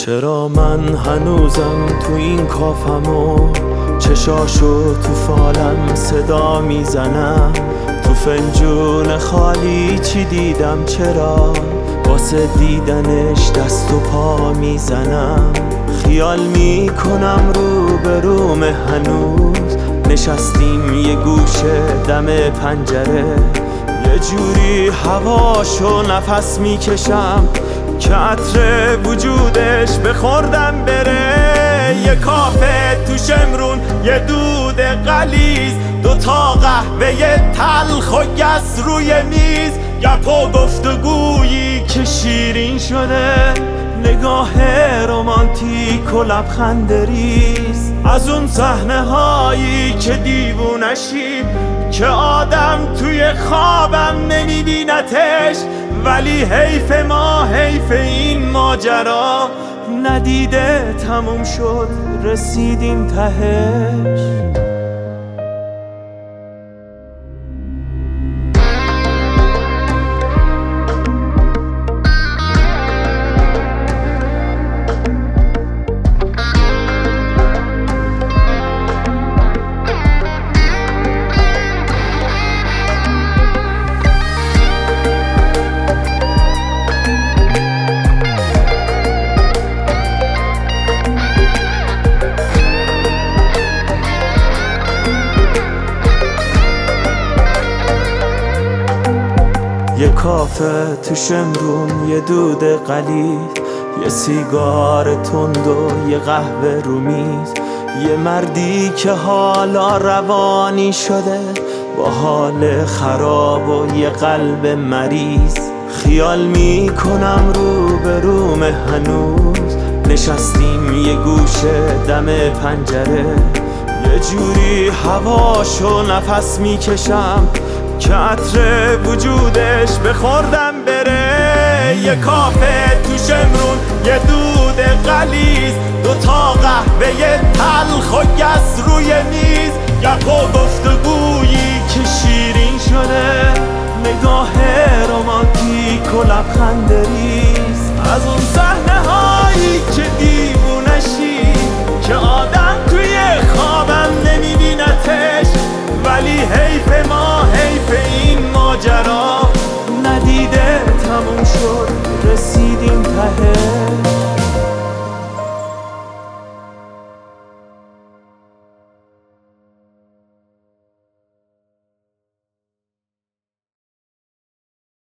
چرا من هنوزم تو این کافم و چشاشو تو فالم صدا میزنم؟ تو فنجون خالی چی دیدم؟ چرا واسه دیدنش دست و پا میزنم؟ خیال میکنم رو به روم هنوز نشستیم یه گوشه دم پنجره، یه جوری هواشو نفس میکشم که عطر وجودش بخوردم بره. یه کافه تو شمرون، یه دود غلیظ، دوتا قهوه تلخ و گس روی میز، گپ و گفتگویی که شیرین شده، نگاه رمانتیک و لبخند ریز از اون صحنه هایی که دیوونشی، که آدم توی خوابم نمیبینتش، ولی حیف ما، حیف این ماجرا ندیده تموم شد، رسیدیم تهش. یه کافه تو شمرون، یه دود قلیل، یه سیگار تند و یه قهوه رو میز، یه مردی که حالا روانی شده با حال خراب و یه قلب مریض. خیال میکنم رو به روم هنوز نشستیم یه گوشه دم پنجره، یه جوری هواشو نفس میکشم که عطر وجودش بخوردم بره. یه کافه تو شمرون، یه دود غلیظ، دوتا قهوه تلخ و گس روی میز، گپ و گفتگویی که شیرین شده، نگاه رمانتیک و لبخند ریز از اون صحنه هایی که دیوونشی، که آدم توی خوابم نمیبینتش، ولی حیف ما، حیف این ماجرا ندیده تموم شد، رسیدیم ته.